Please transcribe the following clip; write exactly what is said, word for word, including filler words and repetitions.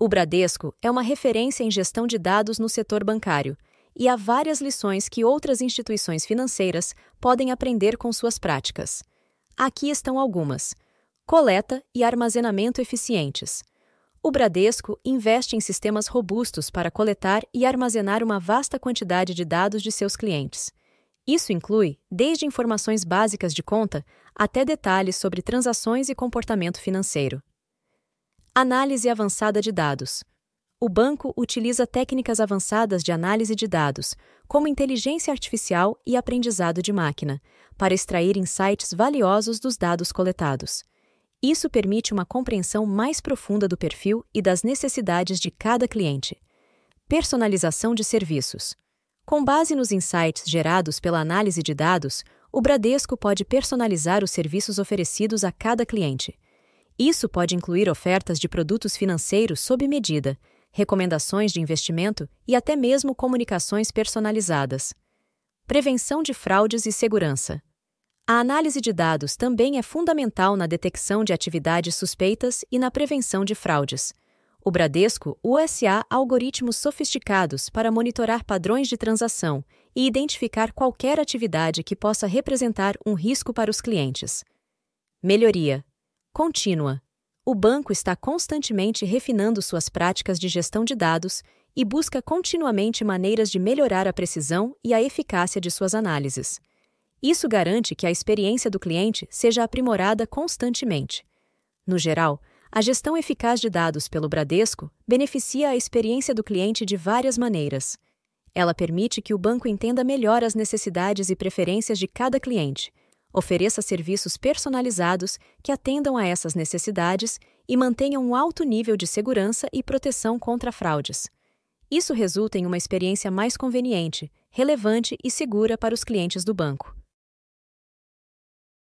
O Bradesco é uma referência em gestão de dados no setor bancário, e há várias lições que outras instituições financeiras podem aprender com suas práticas. Aqui estão algumas. Coleta e armazenamento eficientes. O Bradesco investe em sistemas robustos para coletar e armazenar uma vasta quantidade de dados de seus clientes. Isso inclui desde informações básicas de conta até detalhes sobre transações e comportamento financeiro. Análise avançada de dados. O banco utiliza técnicas avançadas de análise de dados, como inteligência artificial e aprendizado de máquina, para extrair insights valiosos dos dados coletados. Isso permite uma compreensão mais profunda do perfil e das necessidades de cada cliente. Personalização de serviços. Com base nos insights gerados pela análise de dados, o Bradesco pode personalizar os serviços oferecidos a cada cliente. Isso pode incluir ofertas de produtos financeiros sob medida, recomendações de investimento e até mesmo comunicações personalizadas. Prevenção de fraudes e segurança. A análise de dados também é fundamental na detecção de atividades suspeitas e na prevenção de fraudes. O Bradesco usa algoritmos sofisticados para monitorar padrões de transação e identificar qualquer atividade que possa representar um risco para os clientes. Melhoria contínua. O banco está constantemente refinando suas práticas de gestão de dados e busca continuamente maneiras de melhorar a precisão e a eficácia de suas análises. Isso garante que a experiência do cliente seja aprimorada constantemente. No geral, a gestão eficaz de dados pelo Bradesco beneficia a experiência do cliente de várias maneiras. Ela permite que o banco entenda melhor as necessidades e preferências de cada cliente, ofereça serviços personalizados que atendam a essas necessidades e mantenham um alto nível de segurança e proteção contra fraudes. Isso resulta em uma experiência mais conveniente, relevante e segura para os clientes do banco.